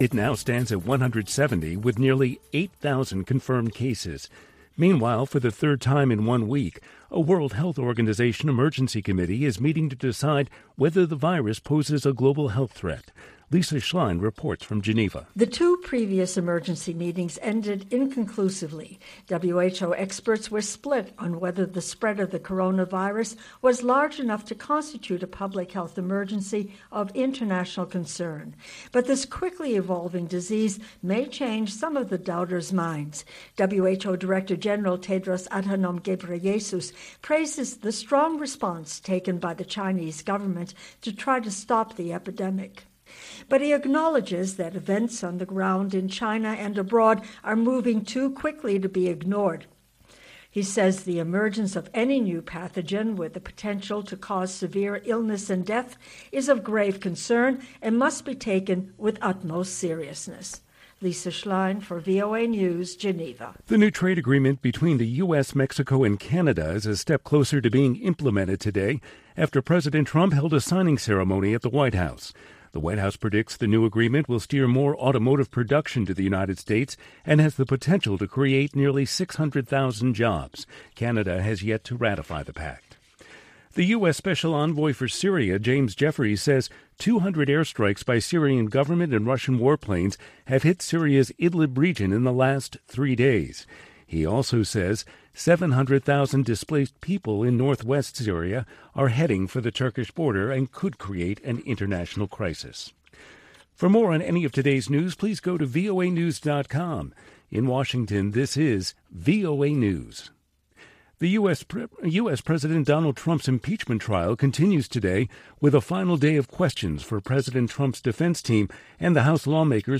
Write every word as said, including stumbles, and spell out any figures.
It now stands at one hundred seventy with nearly eight thousand confirmed cases. Meanwhile, for the third time in one week, a World Health Organization emergency committee is meeting to decide whether the virus poses a global health threat. Lisa Schlein reports from Geneva. The two previous emergency meetings ended inconclusively. W H O experts were split on whether the spread of the coronavirus was large enough to constitute a public health emergency of international concern. But this quickly evolving disease may change some of the doubters' minds. W H O Director General Tedros Adhanom Ghebreyesus praises the strong response taken by the Chinese government to try to stop the epidemic. But he acknowledges that events on the ground in China and abroad are moving too quickly to be ignored. He says the emergence of any new pathogen with the potential to cause severe illness and death is of grave concern and must be taken with utmost seriousness. Lisa Schlein for V O A News, Geneva. The new trade agreement between the U S, Mexico, and Canada is a step closer to being implemented today after President Trump held a signing ceremony at the White House. The White House predicts the new agreement will steer more automotive production to the United States and has the potential to create nearly six hundred thousand jobs. Canada has yet to ratify the pact. The U S. Special Envoy for Syria, James Jeffries, says two hundred airstrikes by Syrian government and Russian warplanes have hit Syria's Idlib region in the last three days. He also says seven hundred thousand displaced people in northwest Syria are heading for the Turkish border and could create an international crisis. For more on any of today's news, please go to V O A news dot com. In Washington, this is V O A News. The U S. Pre- U S. President Donald Trump's impeachment trial continues today with a final day of questions for President Trump's defense team and the House lawmakers